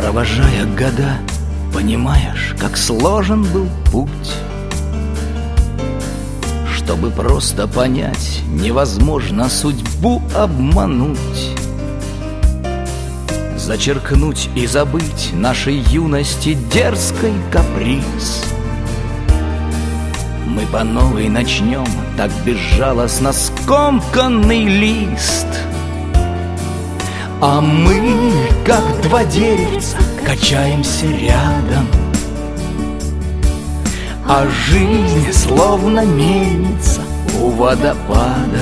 Провожая года, понимаешь, как сложен был путь. Чтобы просто понять, невозможно судьбу обмануть. Зачеркнуть и забыть нашей юности дерзкий каприз. Мы по новой начнем, так безжалостно скомканный лист. А мы, как два деревца, качаемся рядом, а жизнь словно мельница у водопада.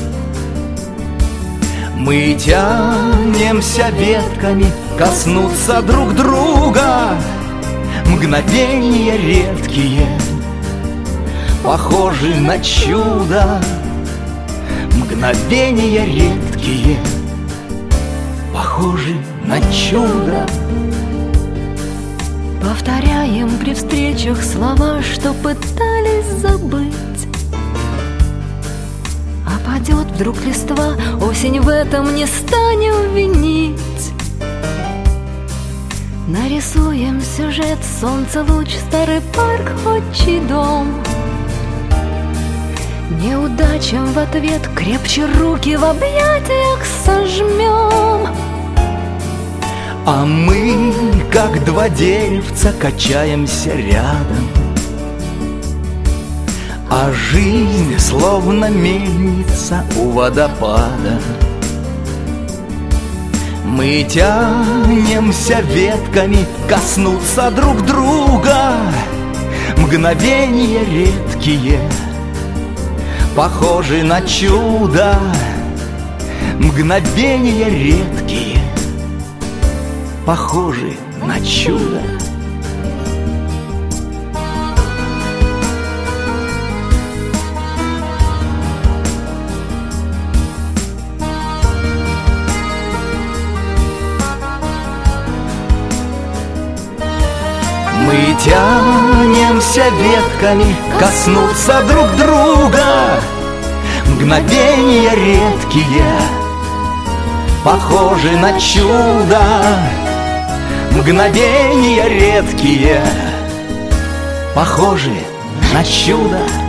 Мы тянемся ветками коснуться друг друга. Мгновения редкие, похожи на чудо. Мгновения редкие, похожи на чудо. Повторяем при встречах слова, что пытались забыть. А падет вдруг листва, осень в этом не станем винить. Нарисуем сюжет, солнце, луч, старый парк, отчий дом. Неудачам в ответ крепче руки в объятиях сожмем. А мы, как два деревца, качаемся рядом, а жизнь словно мельница у водопада. Мы тянемся ветками коснуться друг друга. Мгновения редкие, похожи на чудо. Мгновения редкие, похожи на чудо. Мы тянемся ветками коснуться друг друга. Мгновения редкие, похожи на чудо. Мгновения редкие, похожи на чудо.